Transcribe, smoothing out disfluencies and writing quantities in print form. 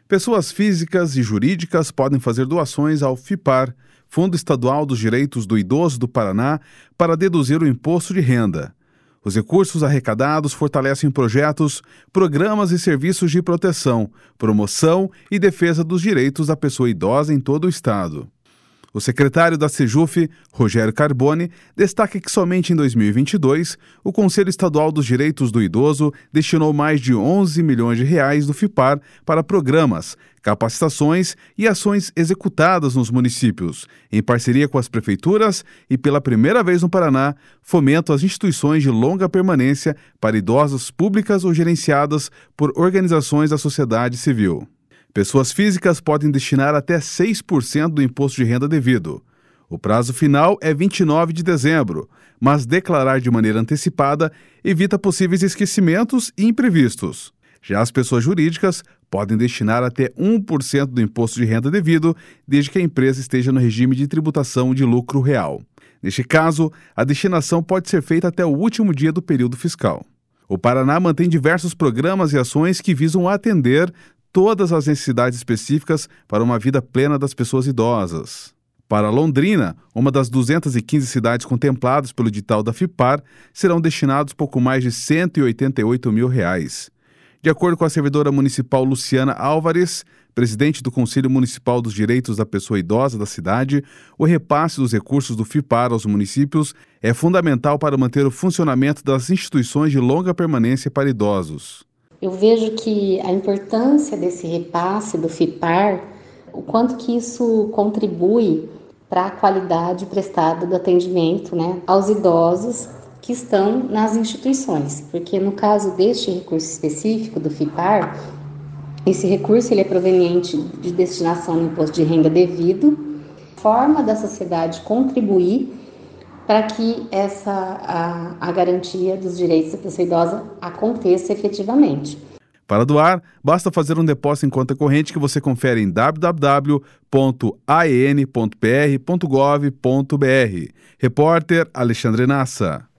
Pessoas físicas e jurídicas podem fazer doações ao FIPAR, Fundo Estadual dos Direitos do Idoso do Paraná, para deduzir o imposto de renda. Os recursos arrecadados fortalecem projetos, programas e serviços de proteção, promoção e defesa dos direitos da pessoa idosa em todo o estado. O secretário da Sejuf, Rogério Carboni, destaca que somente em 2022, o Conselho Estadual dos Direitos do Idoso destinou mais de 11 milhões de reais do FIPAR para programas, capacitações e ações executadas nos municípios, em parceria com as prefeituras e, pela primeira vez no Paraná, fomenta as instituições de longa permanência para idosos públicas ou gerenciadas por organizações da sociedade civil. Pessoas físicas podem destinar até 6% do imposto de renda devido. O prazo final é 29 de dezembro, mas declarar de maneira antecipada evita possíveis esquecimentos e imprevistos. Já as pessoas jurídicas podem destinar até 1% do imposto de renda devido, desde que a empresa esteja no regime de tributação de lucro real. Neste caso, a destinação pode ser feita até o último dia do período fiscal. O Paraná mantém diversos programas e ações que visam atender todas as necessidades específicas para uma vida plena das pessoas idosas. Para Londrina, uma das 215 cidades contempladas pelo edital da FIPAR, serão destinados pouco mais de R$ 188 mil. De acordo com a servidora municipal Luciana Álvares, presidente do Conselho Municipal dos Direitos da Pessoa Idosa da cidade, o repasse dos recursos do FIPAR aos municípios é fundamental para manter o funcionamento das instituições de longa permanência para idosos. Eu vejo que a importância desse repasse do FIPAR, o quanto que isso contribui para a qualidade prestada do atendimento, aos idosos que estão nas instituições. Porque no caso deste recurso específico do FIPAR, esse recurso ele é proveniente de destinação do imposto de renda devido, forma da sociedade contribuir para que a garantia dos direitos da pessoa idosa aconteça efetivamente. Para doar, basta fazer um depósito em conta corrente que você confere em www.aen.pr.gov.br. Repórter Alexandre Nassa.